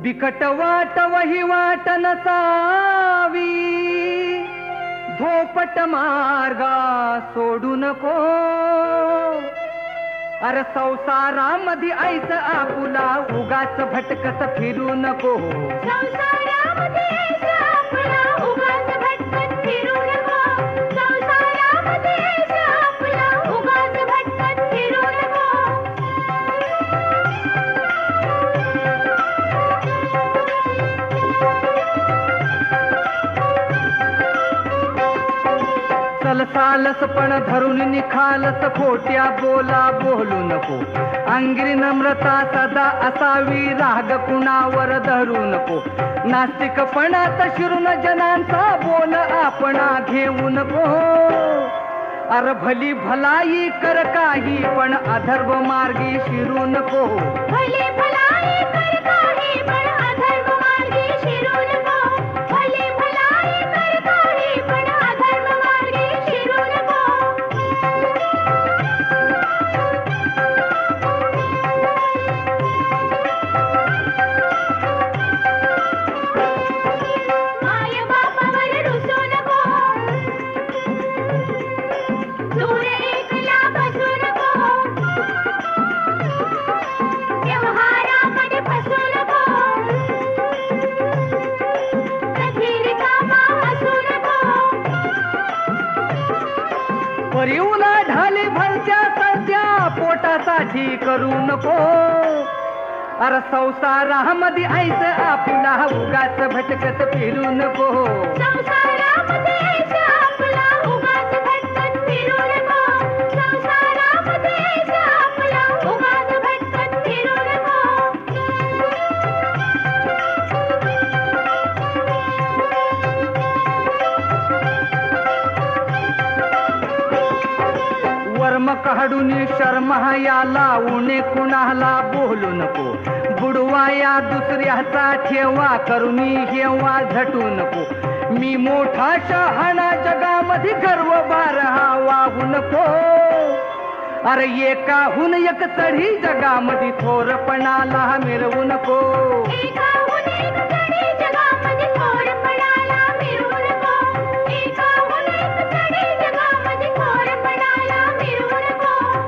बिकट वाट वही वाट नसावी, धोपट मार्गा सोडू नको. अरे संसारामध्ये ऐस आपुला उगाच भटकत फिरू नको. संसारामध्ये ऐस आपुला उगाच भटकत फिरू नको. संसारामध्ये ऐस आपुला उगाच भटकत फिरू नको. सालस पण धरून निखालस, खोट्या बोला बोलू नको. अंगिरी नम्रता सदा असावी, राग कुणावर धरू नको. नास्तिकपणात शिरून जनांचा बोल आपणा घेऊ नको. अर भली भलाई कर काही पण अधर्व मार्गी शिरू नको. भली भलाई कर काही पण अधर्व मार्गी शिरू नको. भली भलाई कर काही पण अधर्व मार्गी शिरू नको. माय बापावर रुसू नको. दूर एकला बसू नको. व्यवहारामध्ये फसू नको. कधी रिकामा हसू नको. परी उलाढाली भलत्या सध्या पोटासाठी करू नको. अरे संसारामध्ये ऐस आपुला उगाच भटकत फिरू नको. संसारामध्ये ऐस आपुला उगाच भटकत फिरू नको. संसारामध्ये ऐस आपुला उगाच भटकत फिरू नको. वर्म काढून शर्म याला उणे कुणाला बोलू नको. बुडवाया दुसऱ्याचा ठेवा करुणी हेवा झटू नको. मी मोठा शहाणा जगामध्ये गर्व भार हा वाहू नको. अरे एकाहून एक चढी जगामध्ये थोरपणाला मिरवू नको. एकाहून एक चढी जगामध्ये थोरपणाला मिरवू नको. एकाहून एक चढी जगामध्ये थोरपणाला मिरवू नको.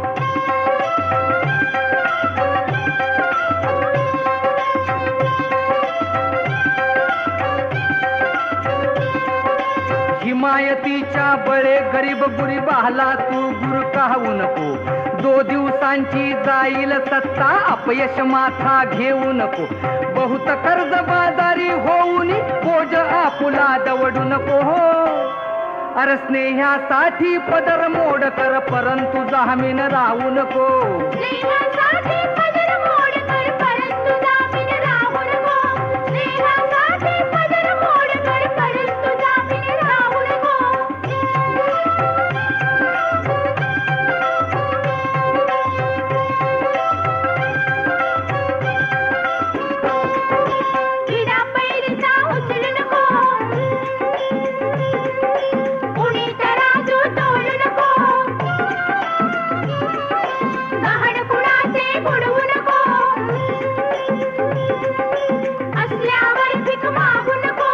हिमायतीच्या बळे गरीब गुरीबाला तू गुरकावू नको. 2 दिवसांची जाईल सत्ता अपयश माथा घेऊ नको. बहुत कर्ज बाजारी होऊन बोज आपुला दवडू नको. अरे स्नेहासाठी पदर मोड कर परंतु जामीन राहू नको. स्नेहासाठी पदर मोड कर परंतु जामीन राहू नको. स्नेहासाठी पदर मोड कर परंतु जामीन राहू नको. किडा पैरीचा उचलू नको. उणी तराजू तोलू नको. गहाण कुणाचे बुडवू नको. असल्यावर भीक मागू नको.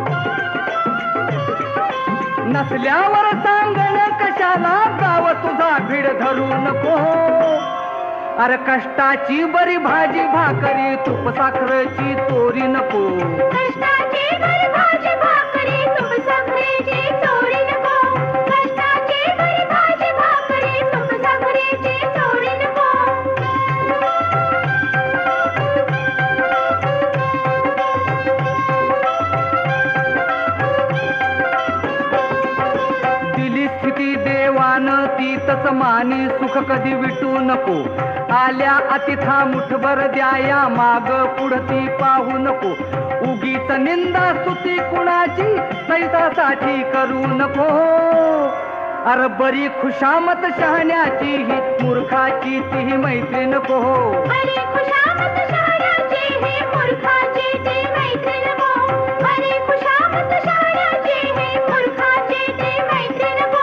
नसल्यावर सांगण कशाला गाव तुझा भिड धरू नको. अरे कष्टाची बरी भाजी भाकरी तूप साखरेची चोरी नको. कष्टाची बरी भाजी भाकरी तूप साखरेची चोरी नको. कष्टाची बरी भाजी भाकरी तूप साखरेची चोरी नको. दिली स्थिती देवानं तीतच मानी सुख कधी विटू नको. आल्या अतिथा मुठभर द्याया माग पुढती पाहू नको. उगीच निंदा स्तुती कुणाची सैतासाठी करू नको. अरे बरी खुशामत शहाण्याची ही मूर्खाची ती मैत्री नको. बरी खुशामत शहाण्याची ही मूर्खाची ती मैत्री नको. बरी खुशामत शहाण्याची ही मूर्खाची ती मैत्री नको.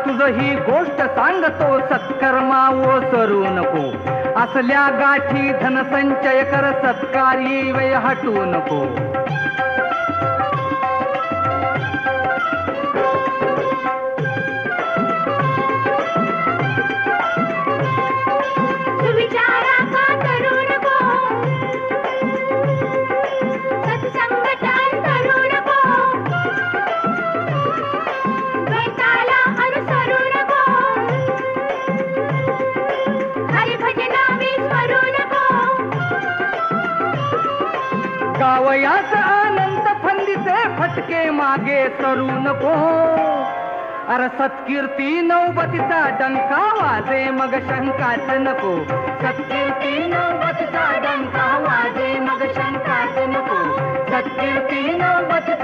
तुझं ही गोष्ट सांगतो सत्कर्मा ओसरू नको. असल्या गाठी धनसंचय कर सत्कारी वय हटू नको. सुविचारा का करू नको, सत्संगत अंतरू नको, द्वैताला अनुसरू नको, हरिभजना विस्मरू नको. गावयास अनंत फंदीचे फटके मागे सरू नको. अरे सत्कीर्ती नौबतीचा डंका वाजे मग शंकाच नको. सत्कीर्ती नौबतीचा डंका वाजे मग शंकाच नको. सत्कीर्ती नौबतीचा